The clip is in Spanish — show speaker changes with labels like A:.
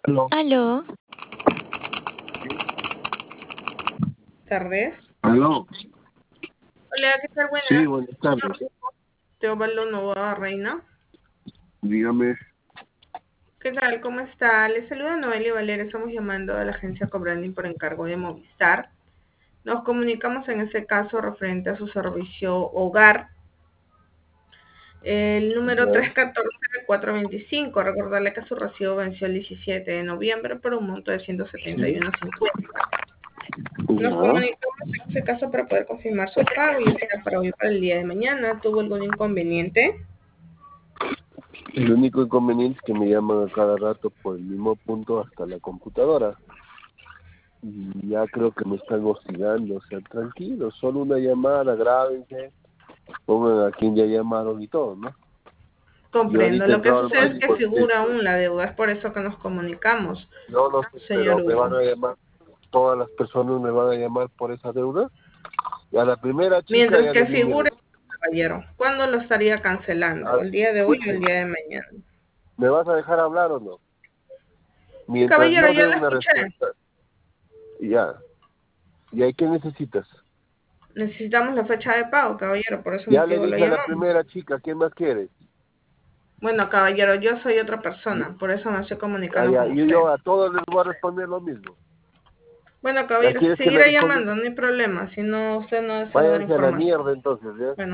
A: Aló.
B: Aló,
C: Tardes.
A: Aló.
C: Hola, ¿qué tal?
A: Sí,
C: Buenas.
A: buenas tardes.
C: Teobaldo Novoa Reina.
A: Dígame.
C: ¿Qué tal? ¿Cómo está? Les saluda Noelia Valera. Estamos llamando a la agencia Cobranding por encargo de Movistar. Nos comunicamos en este caso referente a su servicio hogar. El número
A: Ya.
C: 314-425. Recordarle que su recibo venció el 17 de noviembre por un monto de
A: Sí.
C: 171.50. Nos
A: Ya.
C: comunicamos en este caso para poder confirmar su pago, ya sea para hoy o para el día de mañana. ¿Tuvo algún inconveniente?
A: El único inconveniente es que me llaman a cada rato por el mismo punto hasta la computadora. Y ya creo que me están hostigando. O sea, tranquilo, solo una llamada, grábense, pongan a quien ya llamaron y todo, ¿no? Yo
C: Comprendo.
A: ahorita he
C: Lo que
A: entrado al
C: sucede es que
A: banco,
C: figura aún la deuda, es por eso que nos comunicamos,
A: no lo sé,
C: señor
A: pero me
C: Hugo.
A: van a llamar, todas las personas me van a llamar por esa deuda. Y a la primera chica
C: Mientras
A: ya
C: que
A: le di mi
C: figure, caballero, ¿cuándo lo estaría cancelando? ¿El día de hoy o el
A: escuche,
C: día de mañana?
A: ¿me vas a dejar hablar o no? Mientras
C: Caballero,
A: no
C: ya
A: dé
C: lo
A: una
C: escuché.
A: respuesta, ya. ¿Y ahí qué necesitas?
C: Necesitamos la fecha de pago, caballero, por ese
A: Ya le
C: motivo lo
A: dije a la
C: llamamos.
A: primera chica, ¿quién más quieres?
C: Bueno, caballero, yo soy otra persona, por eso me estoy comunicando
A: Ya,
C: con
A: y
C: usted.
A: yo a todos les voy a responder lo mismo.
C: Bueno,
A: ¿Ya
C: caballero, si
A: quieres que le
C: seguirá
A: responda?
C: llamando, no hay problema, si no, usted no desea dar
A: Váyanse a la
C: información.
A: mierda entonces, ¿ya?
C: Bueno.